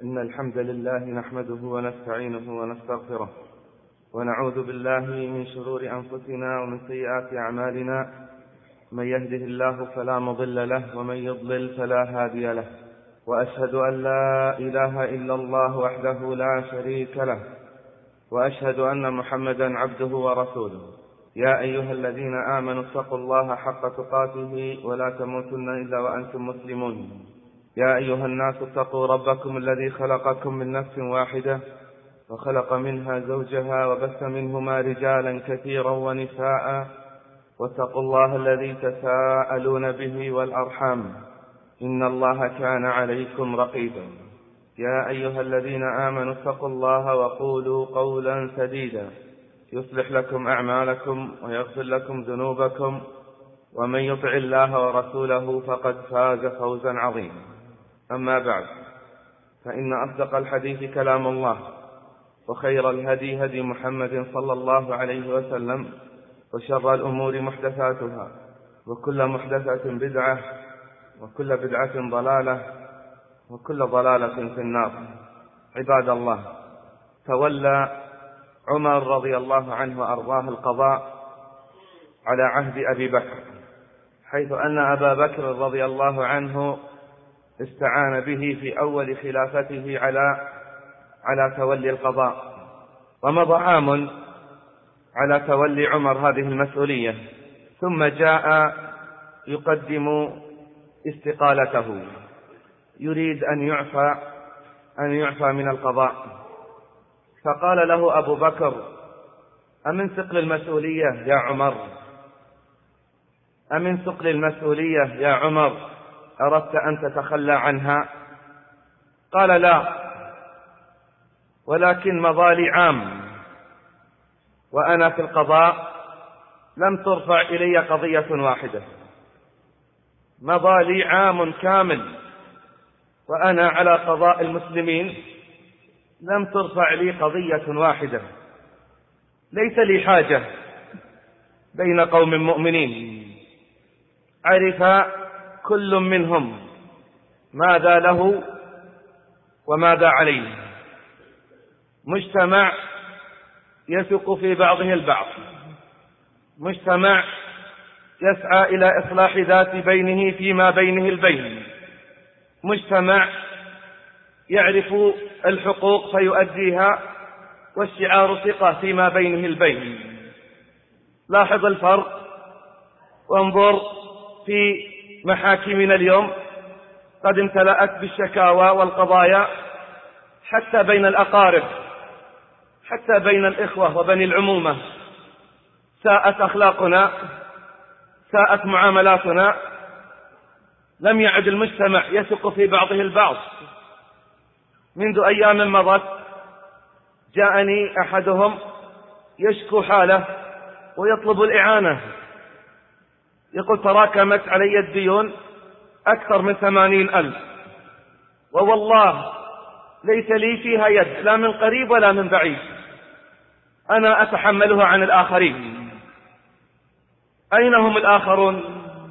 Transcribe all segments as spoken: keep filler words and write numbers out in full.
إن الحمد لله نحمده ونستعينه ونستغفره ونعوذ بالله من شرور أنفسنا ومن سيئات أعمالنا. من يهده الله فلا مضل له ومن يضلل فلا هادي له، وأشهد أن لا إله إلا الله وحده لا شريك له، وأشهد أن محمدا عبده ورسوله. يا أيها الذين آمنوا اتقوا الله حق تقاته ولا تموتن إلا وأنتم مسلمون. يا أيها الناس اتقوا ربكم الذي خلقكم من نفس واحدة وخلق منها زوجها وبث منهما رجالا كثيرا ونساء، واتقوا الله الذي تساءلون به والأرحام إن الله كان عليكم رقيبا. يا أيها الذين آمنوا اتقوا الله وقولوا قولا سديدا يصلح لكم أعمالكم ويغفر لكم ذنوبكم، ومن يطع الله ورسوله فقد فاز فوزا عظيما. أما بعد، فإن أصدق الحديث كلام الله، وخير الهدي هدي محمد صلى الله عليه وسلم، وشر الأمور محدثاتها، وكل محدثة بدعة، وكل بدعة ضلالة، وكل ضلالة في النار. عباد الله، تولى عمر رضي الله عنه وأرضاه القضاء على عهد أبي بكر، حيث أن أبا بكر رضي الله عنه استعان به في أول خلافته على على تولي القضاء، ومضى عام على تولي عمر هذه المسؤولية، ثم جاء يقدم استقالته، يريد أن يعفى أن يعفى من القضاء. فقال له أبو بكر: أمن ثقل المسؤولية يا عمر؟ أمن ثقل المسؤولية يا عمر أردت أن تتخلى عنها؟ قال: لا، ولكن مضى لي عام وأنا في القضاء لم ترفع إلي قضية واحدة. مضى لي عام كامل وأنا على قضاء المسلمين لم ترفع لي قضية واحدة. ليس لي حاجة بين قوم مؤمنين عرف كل منهم ماذا له وماذا عليه، مجتمع يثق في بعضه البعض، مجتمع يسعى إلى إصلاح ذات بينه فيما بينه البين، مجتمع يعرف الحقوق فيؤديها، والشعار ثقة فيما بينه البين. لاحظ الفرق وانظر في محاكمنا اليوم، قد امتلأت بالشكاوى والقضايا حتى بين الأقارب، حتى بين الإخوة وبني العمومة. ساءت أخلاقنا، ساءت معاملاتنا، لم يعد المجتمع يثق في بعضه البعض. منذ أيام مضت جاءني أحدهم يشكو حاله ويطلب الإعانة، يقول: تراكمت علي الديون أكثر من ثمانين ألف، ووالله ليس لي فيها يد، لا من قريب ولا من بعيد، أنا أتحملها عن الآخرين. أين هم الآخرون؟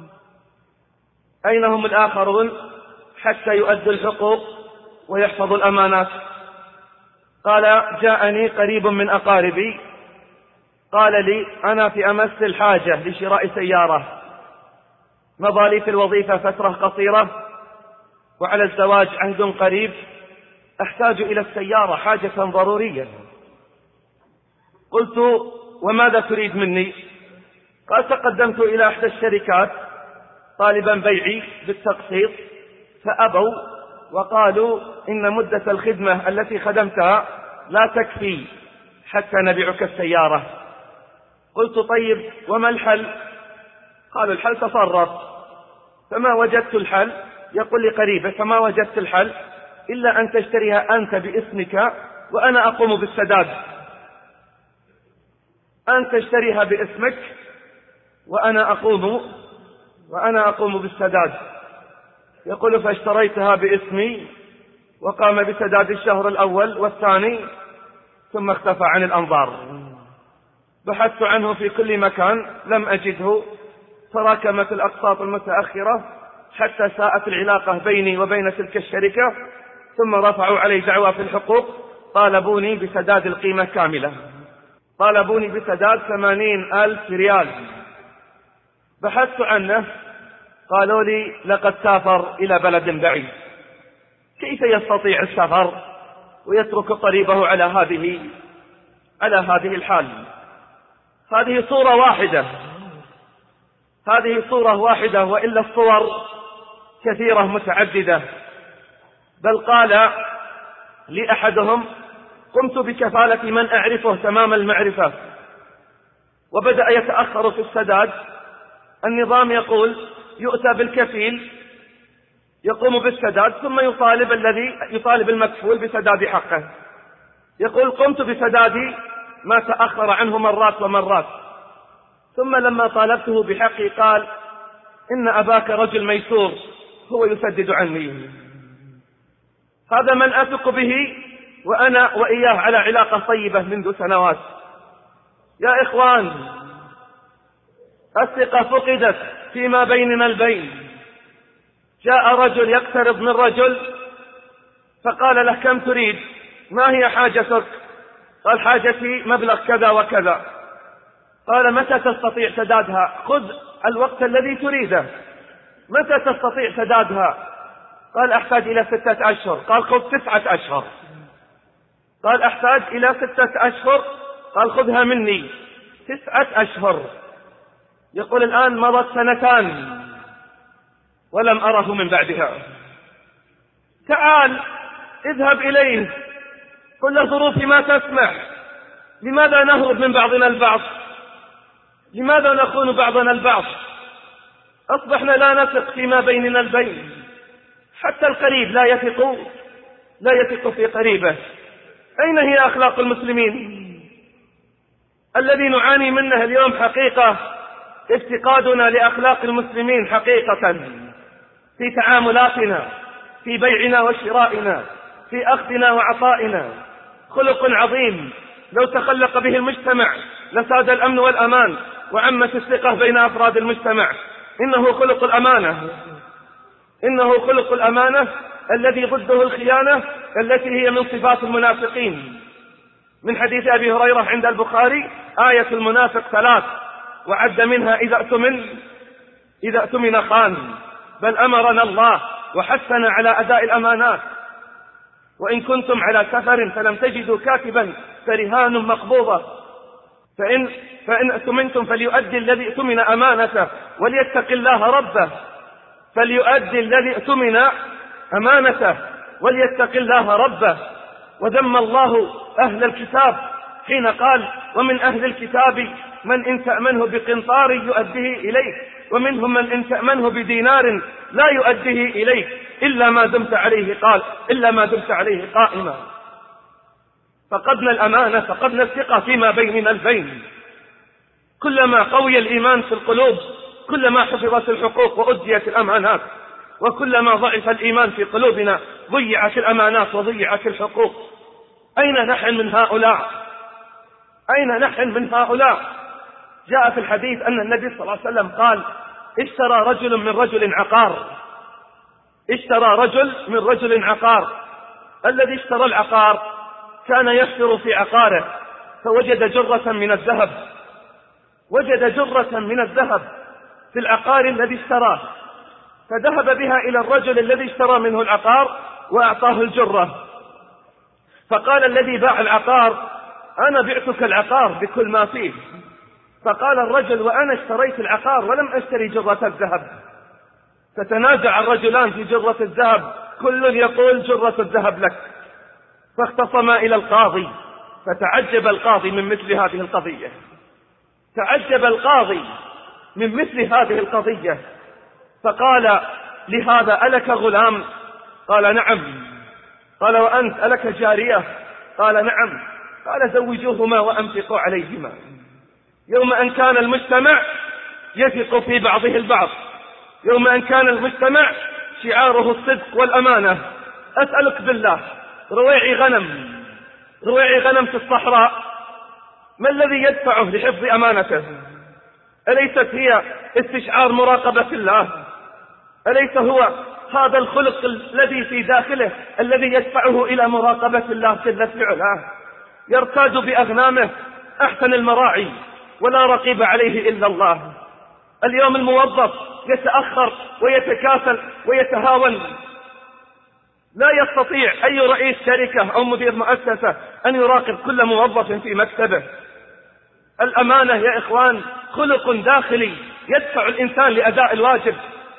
أين هم الآخرون حتى يؤدوا الحقوق ويحفظوا الأمانات؟ قال: جاءني قريب من أقاربي قال لي: أنا في أمس الحاجة لشراء سيارة، مضى لي في الوظيفة فترة قصيرة وعلى الزواج عهد قريب، أحتاج إلى السيارة حاجة ضرورية. قلت: وماذا تريد مني؟ قال: تقدمت إلى إحدى الشركات طالبا بيعي بالتقسيط، فأبوا وقالوا إن مدة الخدمة التي خدمتها لا تكفي حتى نبيعك السيارة. قلت: طيب وما الحل؟ قالوا: الحل تصرف. فما وجدت الحل، يقول لي قريبه، فما وجدت الحل إلا أن تشتريها أنت باسمك وأنا أقوم بالسداد. أن تشتريها باسمك وأنا أقوم وأنا أقوم بالسداد. يقول: فاشتريتها باسمي وقام بسداد الشهر الأول والثاني، ثم اختفى عن الأنظار. بحثت عنه في كل مكان لم أجده، تراكمت الأقساط المتأخرة حتى ساءت العلاقة بيني وبين تلك الشركة، ثم رفعوا علي دعوى في الحقوق، طالبوني بسداد القيمة كاملة، طالبوني بسداد ثمانين ألف ريال. بحثت عنه، قالوا لي لقد سافر إلى بلد بعيد. كيف يستطيع السفر ويترك قريبه على هذه على هذه الحال؟ هذه صورة واحدة، هذه صورة واحدة، وإلا الصور كثيرة متعددة. بل قال لي أحدهم: قمت بكفالة من أعرفه تمام المعرفة، وبدأ يتأخر في السداد. النظام يقول يؤتى بالكفيل يقوم بالسداد، ثم يطالب الذي يطالب المكفول بسداد حقه. يقول: قمت بسداد ما تأخر عنه مرات ومرات، ثم لما طالبته بحقي قال: إن أباك رجل ميسور، هو يسدد عني. هذا من أثق به، وأنا وإياه على علاقة طيبة منذ سنوات. يا إخوان، الثقة فقدت فيما بيننا البين. جاء رجل يقترض من رجل، فقال له: كم تريد؟ ما هي حاجتك؟ قال: حاجتي مبلغ كذا وكذا. قال: متى تستطيع سدادها؟ خذ الوقت الذي تريده. متى تستطيع سدادها؟ قال: أحتاج إلى ستة أشهر. قال: خذ تسعة أشهر. قال: أحتاج إلى ستة أشهر. قال: خذها مني تسعة أشهر. يقول: الآن مضت سنتان ولم أره من بعدها. تعال اذهب إليه، قل له: ظروفي ما تسمح. لماذا نهرب من بعضنا البعض؟ لماذا نخون بعضنا البعض؟ أصبحنا لا نثق فيما بيننا البين. حتى القريب لا يثق لا يثق في قريبه. أين هي أخلاق المسلمين؟ الذي نعاني منه اليوم حقيقة افتقادنا لأخلاق المسلمين حقيقة، في تعاملاتنا، في بيعنا وشرائنا، في أخذنا وعطائنا. خلق عظيم لو تخلق به المجتمع لساد الأمن والأمان وعمت الثقة بين أفراد المجتمع. إنه خلق الأمانة، إنه خلق الأمانة الذي ضده الخيانة التي هي من صفات المنافقين. من حديث أبي هريرة عند البخاري: آية المنافق ثلاث، وعد منها إذا اؤتمن إذا اؤتمن خان. بل أمرنا الله وحثنا على أداء الأمانات. وإن كنتم على سفر فلم تجدوا كاتبا فرهان مقبوضة، فإن, فإن اؤتمنتم فليؤدي الذي اؤتمن أمانته وليتق الله ربه. فليؤدي الذي اؤتمن أمانته وليتق الله ربه. وذم الله أهل الكتاب حين قال: ومن أهل الكتاب من إن تأمنه بقنطار يؤديه إليك، ومنهم من إن تأمنه بدينار لا يؤديه إليك إلا ما دمت عليه قال إلا ما دمت عليه قائما. فقدنا الأمانة، فقدنا الثقة فيما بيننا البين. كلما قوي الإيمان في القلوب كلما حفظت الحقوق وأديت الأمانات، وكلما ضعف الإيمان في قلوبنا ضيعت الأمانات وضيعت الحقوق. أين نحن من هؤلاء؟ أين نحن من هؤلاء؟ جاء في الحديث أن النبي صلى الله عليه وسلم قال: اشترى رجل من رجل عقار اشترى رجل من رجل عقار الذي اشترى العقار كان يحفر في عقاره، فوجد جرة من الذهب وجد جرة من الذهب في العقار الذي اشتراه، فذهب بها إلى الرجل الذي اشترى منه العقار وأعطاه الجرة. فقال الذي باع العقار: أنا بعتك العقار بكل ما فيه. فقال الرجل: وأنا اشتريت العقار ولم أشتري جرة الذهب. فتنازع الرجلان في جرة الذهب، كل يقول: جرة الذهب لك. فاختصما إلى القاضي، فتعجب القاضي من مثل هذه القضية تعجب القاضي من مثل هذه القضية فقال لهذا: ألك غلام؟ قال: نعم. قال: وأنت ألك جارية؟ قال: نعم. قال: زوجوهما وأنفقوا عليهما. يوم أن كان المجتمع يثق في بعضه البعض، يوم أن كان المجتمع شعاره الصدق والأمانة. أسألك بالله، رويعي غنم رويعي غنم في الصحراء، ما الذي يدفعه لحفظ أمانته؟ أليست هي استشعار مراقبة الله؟ أليس هو هذا الخلق الذي في داخله الذي يدفعه إلى مراقبة الله جل في علاه. يرتاد بأغنامه أحسن المراعي ولا رقيب عليه إلا الله. اليوم الموظف يتأخر ويتكاسل ويتهاون، لا يستطيع أي رئيس شركة أو مدير مؤسسة أن يراقب كل موظف في مكتبه. الأمانة يا إخوان خلق داخلي يدفع الإنسان لأداء الواجب،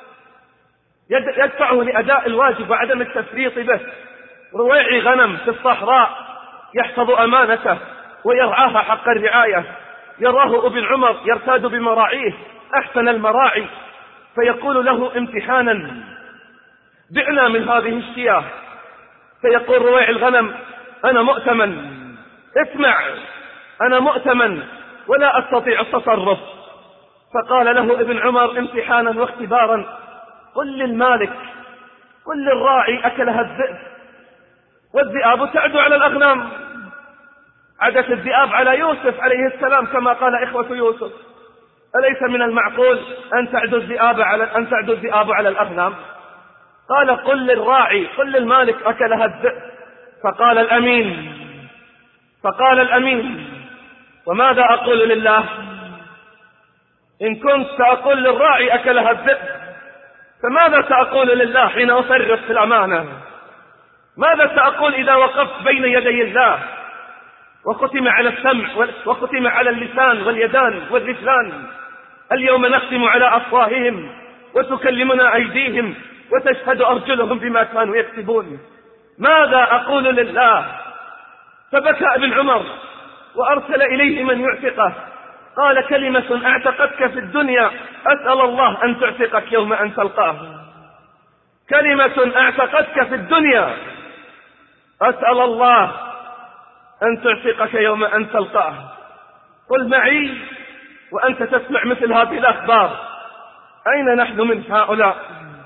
يدفعه لأداء الواجب وعدم التفريط به. رويعي غنم في الصحراء يحفظ أمانته ويرعاها حق الرعاية. يراه ابن عمر يرتاد بمراعيه أحسن المراعي، فيقول له امتحانا: بعنا من هذه الشياه. فيقول رويع الغنم: أنا مؤتمن، اسمع، أنا مؤتمن ولا أستطيع التصرف. فقال له ابن عمر امتحانا واختبارا: قل للمالك، قل للراعي أكلها الذئب والذئاب تعدو على الأغنام. عدت الذئاب على يوسف عليه السلام كما قال إخوة يوسف. أليس من المعقول أن تعدو الذئاب على أن تعدو الذئاب على الأغنام؟ قال: قل للراعي، قل للمالك أكلها الذئب. فقال الأمين فقال الأمين وماذا أقول لله؟ إن كنت سأقول للراعي أكلها الذئب، فماذا سأقول لله حين أفرط في الأمانة؟ ماذا سأقول إذا وقفت بين يدي الله وختم على السمع وختم على اللسان واليدان والرجلان؟ اليوم نختم على أفواههم وتكلمنا أيديهم وتشهد أرجلهم بما كانوا يكسبون. ماذا أقول لله؟ فبكى ابن عمر وأرسل إليه من يعتقه. قال: كلمة أعتقتك في الدنيا أسأل الله أن تعتقك يوم أن تلقاه. كلمة أعتقتك في الدنيا أسأل الله أن تعتقك يوم أن تلقاه. قل معي وأنت تسمع مثل هذه الأخبار: أين نحن من هؤلاء؟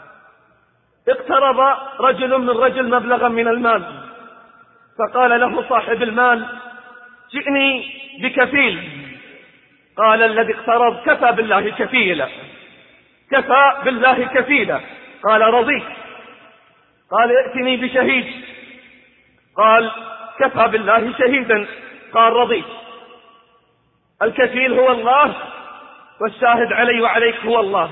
اقترب رجل من رجل مبلغا من المال، فقال له صاحب المال: جئني بكفيل. قال الذي اقترب: كفى بالله كفيلا، كفى بالله كفيلا. قال: رضيت. قال: ائتني بشهيد. قال: كفى بالله شهيدا. قال: رضيت. الكفيل هو الله والشاهد علي وعليك هو الله.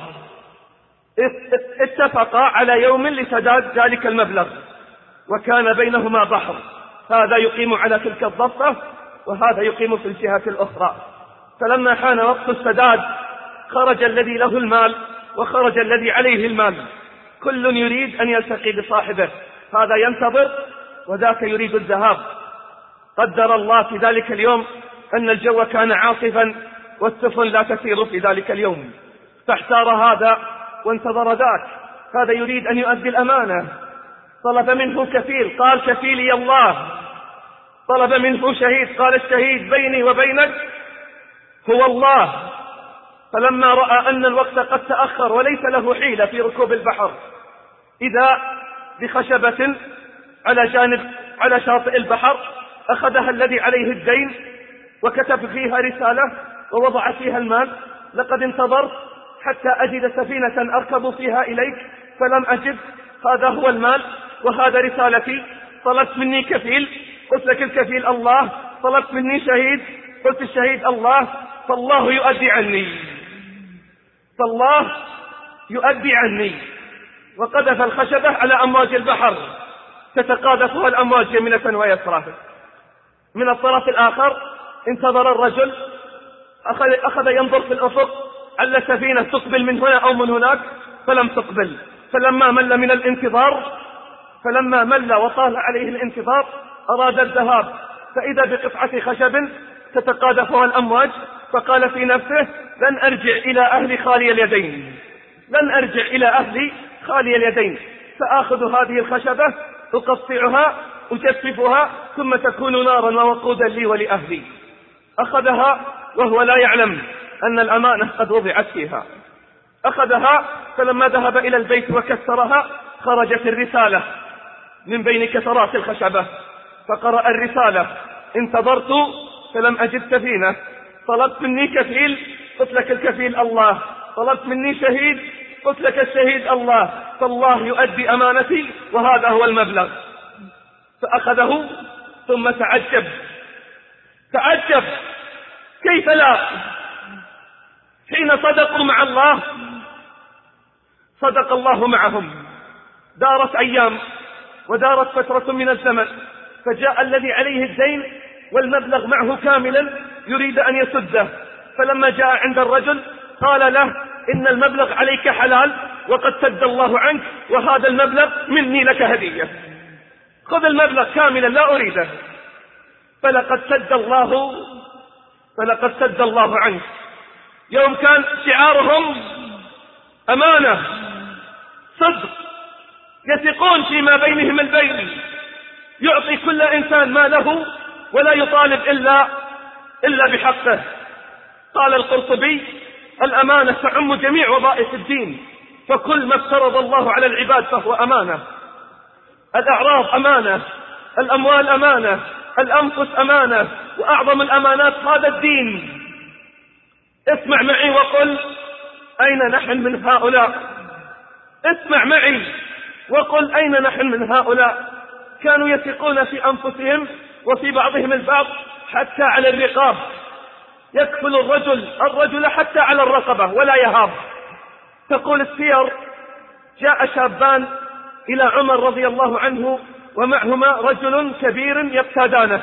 اتفقا على يوم لسداد ذلك المبلغ، وكان بينهما بحر، هذا يقيم على تلك الضفة وهذا يقيم في الجهة الأخرى. فلما حان وقت السداد خرج الذي له المال وخرج الذي عليه المال، كل يريد أن يلتقي بصاحبه، هذا ينتظر وذاك يريد الذهاب. قدر الله في ذلك اليوم أن الجو كان عاصفا والسفن لا تسير في ذلك اليوم، فاحتار هذا وانتظر ذاك. هذا يريد أن يؤدي الأمانة، طلب منه كفيل، قال: كفيلي الله. طلب منه شهيد، قال: الشهيد بيني وبينك هو الله. فلما رأى أن الوقت قد تأخر وليس له حيلة في ركوب البحر، إذا بخشبة على جانب على شاطئ البحر، أخذها الذي عليه الدين وكتب فيها رسالة ووضع فيها المال: لقد انتظرت حتى أجد سفينة أركب فيها إليك فلم أجد، هذا هو المال وهذا رسالتي. طلبت مني كفيل، قلت لك الكفيل الله. طلبت مني شهيد، قلت الشهيد الله. فالله يؤدي عني، فالله يؤدي عني. وقذف الخشبة على أمواج البحر تتقاذفها الأمواج يمنة ويسرى. من الطرف الآخر انتظر الرجل، أخذ, أخذ ينظر في الأفق على سفينة تقبل من هنا أو من هناك، فلم تقبل. فلما مل من الانتظار فلما مل وطال عليه الانتظار أراد الذهاب، فإذا بقطعة خشب تتقاذفها الأمواج، فقال في نفسه: لن أرجع إلى أهلي خالي اليدين، لن أرجع إلى أهلي خالي اليدين، سآخذ هذه الخشبة أقطعها أجففها ثم تكون نارا ووقودا لي ولأهلي. أخذها وهو لا يعلم أن الأمانة قد وضعت فيها. أخذها، فلما ذهب إلى البيت وكسرها خرجت الرسالة من بين كسرات الخشبة، فقرأ الرسالة: انتظرت فلم أجد سفينة، طلبت مني كفيل، قلت لك الكفيل الله. طلبت مني شهيد، قلت لك الشهيد الله، فالله يؤدي أمانتي وهذا هو المبلغ. فأخذه ثم تعجب تعجب كيف لا؟ حين صدقوا مع الله صدق الله معهم. دارت أيام ودارت فترة من الزمن، فجاء الذي عليه الدين والمبلغ معه كاملا يريد أن يسده، فلما جاء عند الرجل قال له إن المبلغ عليك حلال وقد سد الله عنك، وهذا المبلغ مني لك هدية، خذ المبلغ كاملا لا أريده. فلقد سد الله فلقد سد الله عنك. يوم كان شعارهم أمانة صدق، يثقون فيما بينهم البين، يعطي كل إنسان ما له ولا يطالب إلا إلا بحقه. قال القرطبي الأمانة تعم جميع وظائف الدين، فكل ما افترض الله على العباد فهو أمانة. الأعراض أمانة، الأموال أمانة، الأنفس أمانة، وأعظم الأمانات هذا الدين. اسمع معي وقل أين نحن من هؤلاء؟ اسمع معي وقل أين نحن من هؤلاء؟ كانوا يثقون في أنفسهم وفي بعضهم البعض حتى على الرقاب، يكفل الرجل الرجل حتى على الرقبة ولا يهاب. تقول السير جاء شابان إلى عمر رضي الله عنه ومعهما رجل كبير يقتادانه،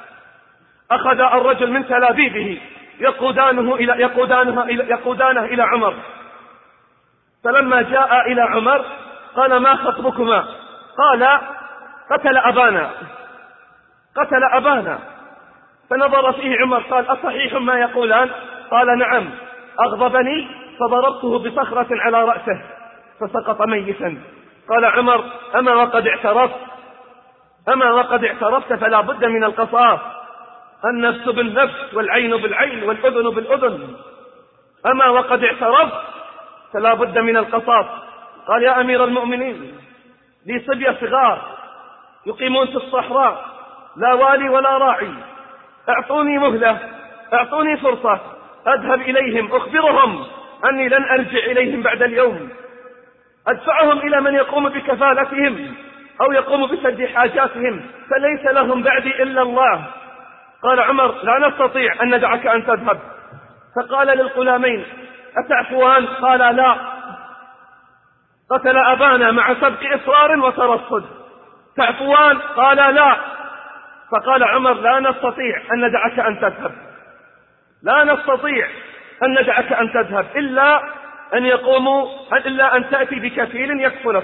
أخذ الرجل من تلابيبه يقودانه إلى يقودانه إلى يقودانه إلى عمر. فلما جاء إلى عمر قال ما خطبكما؟ قال قتل أبانا قتل أبانا. فنظر فيه عمر قال أصحيح ما يقولان؟ قال نعم. أغضبني فضربته بصخرة على رأسه فسقط ميتا. قال عمر أما وقد اعترفت أما وقد اعترفت فلا بد من القصاص، النفس بالنفس والعين بالعين والأذن بالأذن، أما وقد اعترفت فلا بد من القصاص. قال يا أمير المؤمنين لي صبية صغار يقيمون في الصحراء لا والي ولا راعي، اعطوني مهلة اعطوني فرصة أذهب إليهم أخبرهم أني لن أرجع إليهم بعد اليوم، أدفعهم إلى من يقوم بكفالتهم أو يقوم بسد حاجاتهم، فليس لهم بعدي إلا الله. قال عمر لا نستطيع أن ندعك أن تذهب. فقال للغلامين أتعفوان؟ قال لا، قتل أبانا مع سبق إصرار وترصد، تعفوان؟ قال لا. فقال عمر لا نستطيع أن ندعك أن تذهب لا نستطيع أن ندعك أن تذهب إلا أن يقوموا إلا أن تأتي بكفيل يكفلك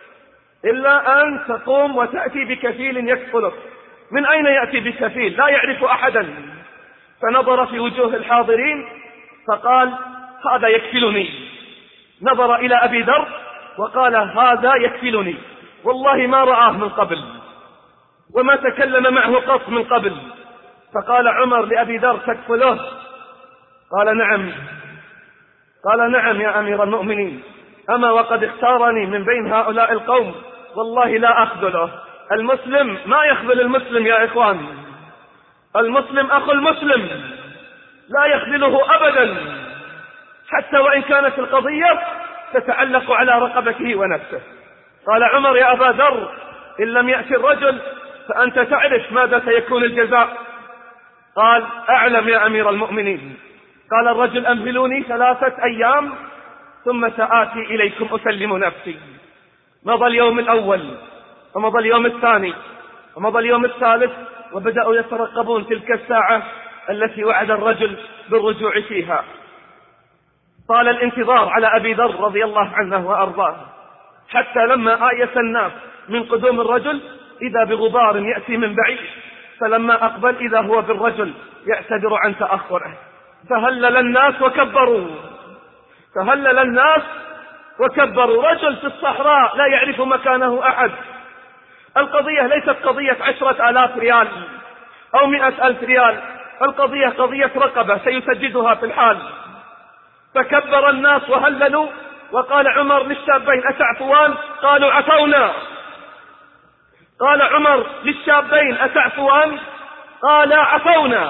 إلا أن تقوم وتأتي بكفيل يكفلك. من أين يأتي بكفيل؟ لا يعرف أحدا. فنظر في وجوه الحاضرين فقال هذا يكفلني. نظر إلى أبي ذر وقال هذا يكفلني، والله ما رآه من قبل وما تكلم معه قط من قبل. فقال عمر لأبي ذر تكفله؟ قال نعم. قال نعم يا أمير المؤمنين، أما وقد اختارني من بين هؤلاء القوم والله لا أخذله. المسلم ما يخذل المسلم يا إخوان، المسلم أخو المسلم لا يخذله أبدا، حتى وإن كانت القضية تتعلق على رقبته ونفسه. قال عمر يا أبا ذر إن لم يأتي الرجل فأنت تعرف ماذا سيكون الجزاء؟ قال أعلم يا أمير المؤمنين. قال الرجل أمهلوني ثلاثة أيام ثم سآتي إليكم أسلم نفسي. مضى اليوم الأول ومضى اليوم الثاني ومضى اليوم الثالث، وبدأوا يترقبون تلك الساعة التي وعد الرجل بالرجوع فيها. طال الانتظار على أبي ذر رضي الله عنه وأرضاه، حتى لما آيس الناس من قدوم الرجل إذا بغبار يأتي من بعيد، فلما أقبل إذا هو بالرجل يعتذر عن تأخره. فهلل الناس وكبروا فهلل الناس وكبروا. رجل في الصحراء لا يعرف مكانه أحد. القضية ليست قضية عشرة آلاف ريال أو مئة ألف ريال، القضية قضية رقبة سيسددها في الحال. فكبر الناس وهللوا، وقال عمر للشابين أتعفوان؟ قالوا عفونا. قال عمر للشابين أتعفوان؟ قال عفونا.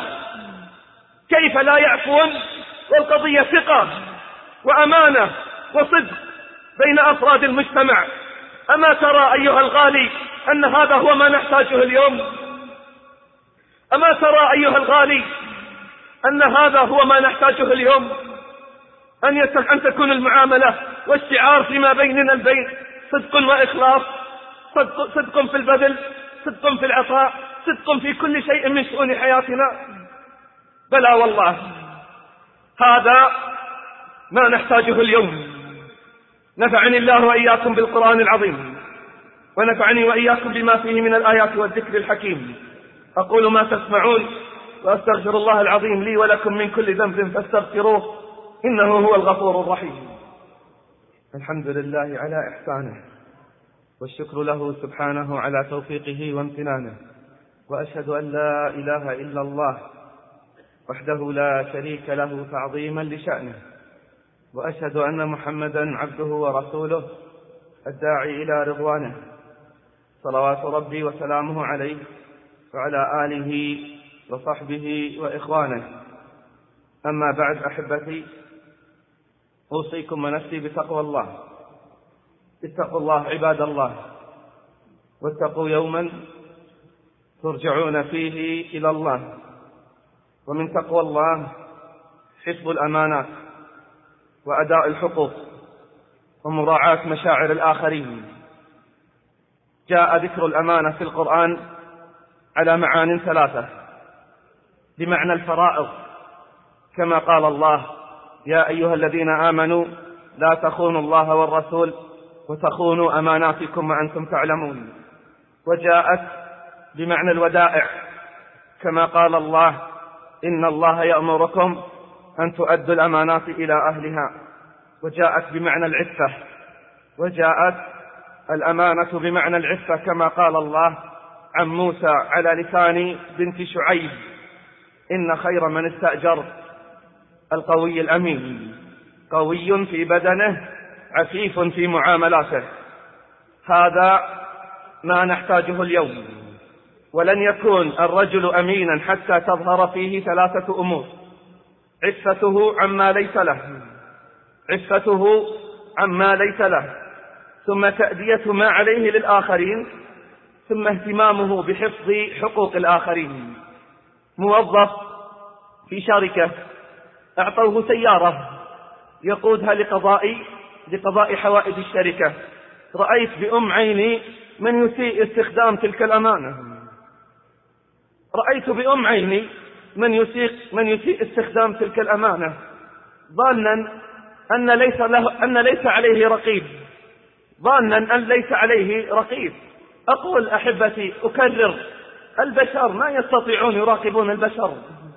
كيف لا يعفون والقضية ثقة وأمانة وصدق؟ بين أفراد المجتمع. أما ترى أيها الغالي أن هذا هو ما نحتاجه اليوم؟ أما ترى أيها الغالي أن هذا هو ما نحتاجه اليوم؟ أن, أن تكون المعاملة والشعار فيما بيننا البين صدق وإخلاص، صدق, صدق في البذل، صدق في العطاء، صدق في كل شيء من شؤون حياتنا. بلى والله هذا ما نحتاجه اليوم. نفعني الله وإياكم بالقرآن العظيم، ونفعني وإياكم بما فيه من الآيات والذكر الحكيم. أقول ما تسمعون، وأستغفر الله العظيم لي ولكم من كل ذنب فاستغفروه إنه هو الغفور الرحيم. الحمد لله على إحسانه، والشكر له سبحانه على توفيقه وامتنانه، وأشهد أن لا إله إلا الله وحده لا شريك له تعظيما لشأنه، وأشهد أن محمدا عبده ورسوله الداعي إلى رضوانه، صلوات ربي وسلامه عليه وعلى آله وصحبه وإخوانه. أما بعد أحبتي، أوصيكم ونفسي بتقوى الله. اتقوا الله عباد الله، واتقوا يوما ترجعون فيه إلى الله. ومن تقوى الله حفظ الأمانات وأداء الحقوق ومراعاة مشاعر الآخرين. جاء ذكر الأمانة في القرآن على معان ثلاثة: بمعنى الفرائض، كما قال الله: يا أيها الذين آمنوا لا تخونوا الله والرسول وتخونوا أماناتكم وأنتم تعلمون. وجاءت بمعنى الودائع، كما قال الله: إن الله يأمركم أن تؤدوا الأمانات إلى أهلها. وجاءت بمعنى العفة، وجاءت الأمانة بمعنى العفة كما قال الله عن موسى على لسان بنت شعيب: إن خير من استأجر القوي الأمين، قوي في بدنه عفيف في معاملاته. هذا ما نحتاجه اليوم. ولن يكون الرجل أمينا حتى تظهر فيه ثلاثة أمور: عفته عما ليس له، عفته عما ليس له، ثم تأدية ما عليه للآخرين، ثم اهتمامه بحفظ حقوق الآخرين. موظف في شركة أعطوه سيارة يقودها لقضاء لقضاء حوائج الشركة. رأيت بأم عيني من يسيء استخدام تلك الأمانة، رأيت بأم عيني من يسيء من يسيء استخدام تلك الأمانة، ظانا أن ليس له أن ليس عليه رقيب، ظانا أن ليس عليه رقيب. أقول أحبتي، أكرر: البشر ما يستطيعون يراقبون البشر،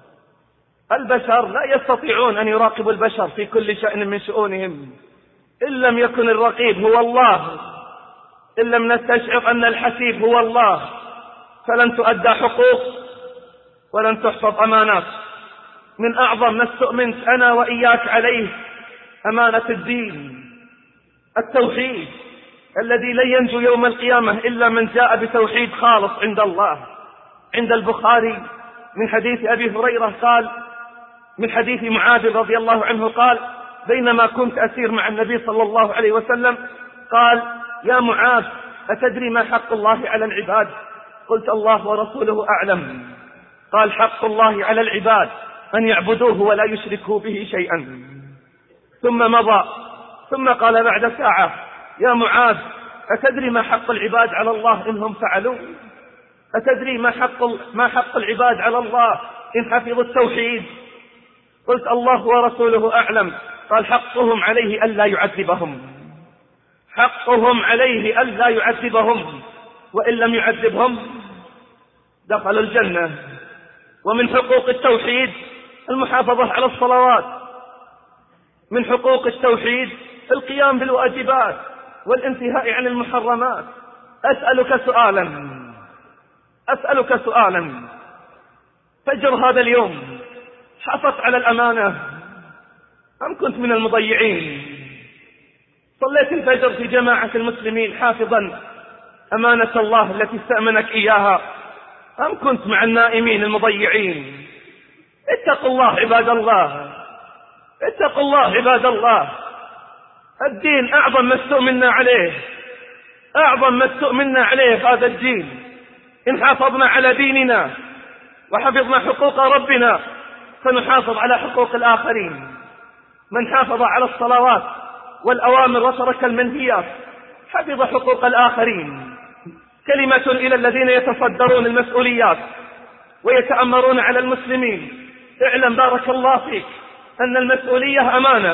البشر لا يستطيعون أن يراقبوا البشر في كل شأن من شؤونهم. إن لم يكن الرقيب هو الله، إن لم نستشعر أن الحسيب هو الله، فلن تؤدى حقوق ولن تحفظ أمانات. من أعظم ما استؤمنت أنا وإياك عليه أمانة الدين، التوحيد الذي لن ينجو يوم القيامة إلا من جاء بتوحيد خالص عند الله. عند البخاري من حديث أبي هريرة قال، من حديث معاذ رضي الله عنه قال: بينما كنت أسير مع النبي صلى الله عليه وسلم قال: يا معاذ، أتدري ما حق الله على العباد؟ قلت: الله ورسوله أعلم. قال: حق الله على العباد أن يعبدوه ولا يشركوا به شيئا. ثم مضى، ثم قال بعد ساعة: يا معاذ، أتدري ما حق العباد على الله إنهم فعلوا؟ أتدري ما حق, ما حق العباد على الله إن حفظوا التوحيد؟ قلت: الله ورسوله أعلم. قال: حقهم عليه ألا يعذبهم، حقهم عليه ألا يعذبهم، وإن لم يعذبهم دخلوا الجنة. ومن حقوق التوحيد المحافظة على الصلوات، من حقوق التوحيد القيام بالواجبات والانتهاء عن المحرمات. أسألك سؤالا أسألك سؤالا فجر هذا اليوم حافظت على الأمانة أم كنت من المضيعين؟ صليت الفجر في جماعة المسلمين حافظا أمانة الله التي استأمنك إياها أم كنت مع النائمين المضيعين؟ اتقوا الله عباد الله، اتقوا الله عباد الله. الدين أعظم ما استؤمنا عليه، أعظم ما استؤمنا عليه هذا الدين. إن حافظنا على ديننا وحفظنا حقوق ربنا سنحافظ على حقوق الآخرين. من حافظ على الصلوات والأوامر وترك المنهيات حفظ حقوق الآخرين. كلمة إلى الذين يتصدرون المسؤوليات ويتأمرون على المسلمين: اعلم بارك الله فيك أن المسؤولية أمانة،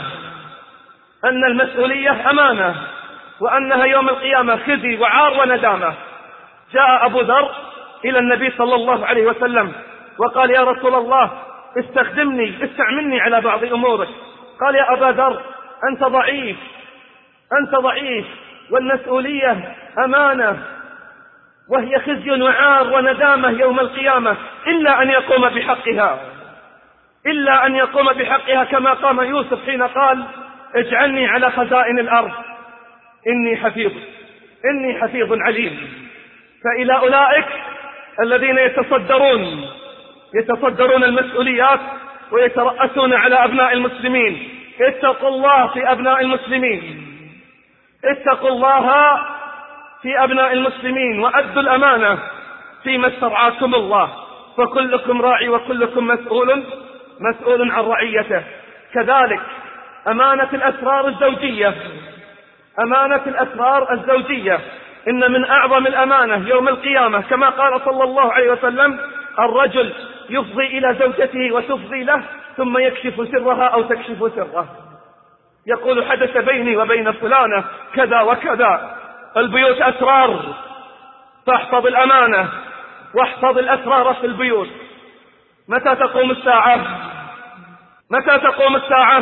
أن المسؤولية أمانة، وأنها يوم القيامة خزي وعار وندامة. جاء أبو ذر إلى النبي صلى الله عليه وسلم وقال: يا رسول الله استخدمني استعملني على بعض أمورك. قال: يا أبا ذر أنت ضعيف، أنت ضعيف، والمسؤولية أمانة وهي خزي وعار وندامة يوم القيامة، إلا أن يقوم بحقها، إلا أن يقوم بحقها كما قام يوسف حين قال: اجعلني على خزائن الأرض إني حفيظ إني حفيظ عليم. فإلى أولئك الذين يتصدرون يتصدرون المسؤوليات ويترأسون على أبناء المسلمين: اتقوا الله في أبناء المسلمين، اتقوا الله في أبناء المسلمين، وأدوا الأمانة فيما استرعاكم الله، فكلكم راعي وكلكم مسؤول مسؤول عن رعيته. كذلك أمانة الأسرار الزوجية، أمانة الأسرار الزوجية إن من أعظم الأمانة يوم القيامة كما قال صلى الله عليه وسلم: الرجل يفضي إلى زوجته وتفضي له ثم يكشف سرها أو تكشف سره، يقول: حدث بيني وبين فلانة كذا وكذا. البيوت أسرار، فاحفظ الأمانة واحفظ الأسرار في البيوت. متى تقوم الساعة؟ متى تقوم الساعة؟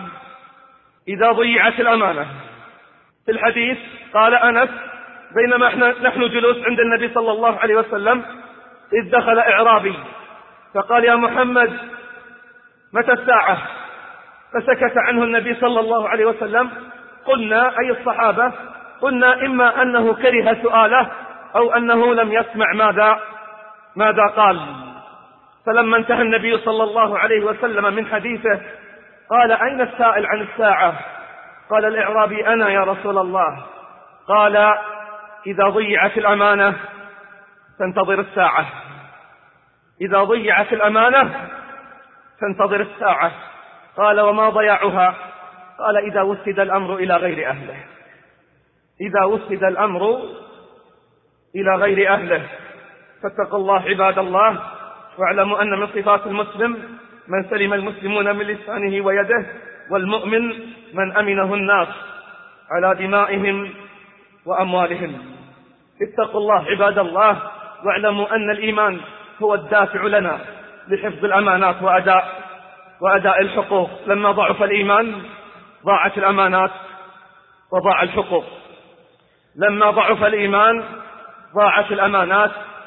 إذا ضيعت الأمانة. في الحديث قال أنس: بينما نحن جلوس عند النبي صلى الله عليه وسلم إذ دخل إعرابي فقال: يا محمد متى الساعة؟ فسكت عنه النبي صلى الله عليه وسلم. قلنا أي الصحابة قلنا إما أنه كره سؤاله أو أنه لم يسمع ماذا ماذا قال. فلما انتهى النبي صلى الله عليه وسلم من حديثه قال: أين السائل عن الساعة؟ قال الإعرابي: أنا يا رسول الله. قال: إذا ضيعت الأمانة تنتظر الساعة، إذا ضيعت الأمانة تنتظر الساعة. قال: وما ضياعها؟ قال: إذا وسد الأمر إلى غير أهله، إذا وسد الأمر إلى غير أهله. فاتقوا الله عباد الله، واعلموا أن من صفات المسلم من سلم المسلمون من لسانه ويده، والمؤمن من أمنه الناس على دمائهم وأموالهم. اتقوا الله عباد الله، واعلموا أن الإيمان هو الدافع لنا لحفظ الأمانات وأداء وأداء الحقوق. لما ضعف الإيمان ضاعت الأمانات وضاع الحقوق، لما ضعف الإيمان ضاعت الأمانات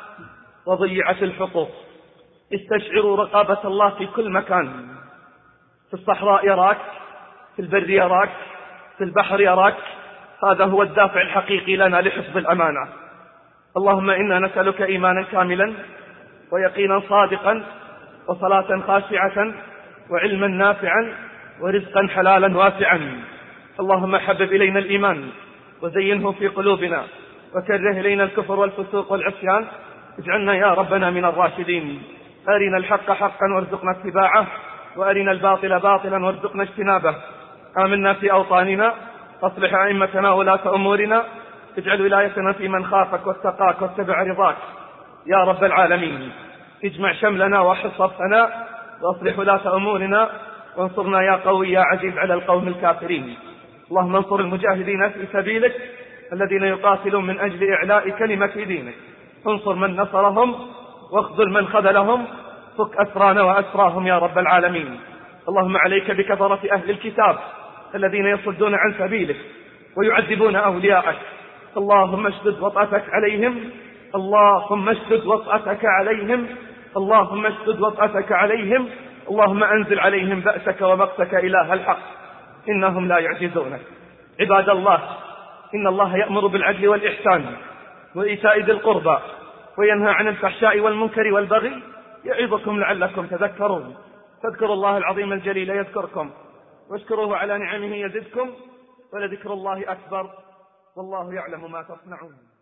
وضيعت الحقوق. استشعروا رقابة الله في كل مكان، في الصحراء يراك، في البر يراك، في البحر يراك. هذا هو الدافع الحقيقي لنا لحفظ الأمانة. اللهم إنا نسألك إيمانا كاملا ويقينا صادقا وصلاة خاشعة وعلما نافعا ورزقا حلالا واسعا. اللهم حبب إلينا الإيمان وزينه في قلوبنا وكره إلينا الكفر والفسوق والعصيان. اجعلنا يا ربنا من الراشدين. أرنا الحق حقا وارزقنا اتباعه، وأرنا الباطل باطلا وارزقنا اجتنابه. آمنا في أوطاننا، أصلح أئمتنا ولاة أمورنا، اجعل ولايتنا في من خافك واتقاك واتبع رضاك يا رب العالمين. اجمع شملنا وحص صفنا وأصلح ولاة أمورنا، وانصرنا يا قوي يا عزيز على القوم الكافرين. اللهم انصر المجاهدين في سبيلك الذين يقاتلون من أجل إعلاء كلمة دينك. انصر من نصرهم واخذل من خذلهم، فك أسرانا وأسراهم يا رب العالمين. اللهم عليك بكفرة أهل الكتاب الذين يصدون عن سبيلك ويعذبون أولياءك. اللهم اشدد وطأتك عليهم، اللهم اشدد وطأتك عليهم، اللهم اشدد وطأتك عليهم. اللهم أنزل عليهم بأسك ومقتك إله الحق، إنهم لا يعجزونك. عباد الله، إن الله يأمر بالعدل والإحسان وإيتاء ذي القربى وينهى عن الفحشاء والمنكر والبغي، يعظكم لعلكم تذكرون. فاذكروا الله العظيم الجليل يذكركم، واشكروه على نعمه يزدكم، ولذكر الله أكبر والله يعلم ما تصنعون.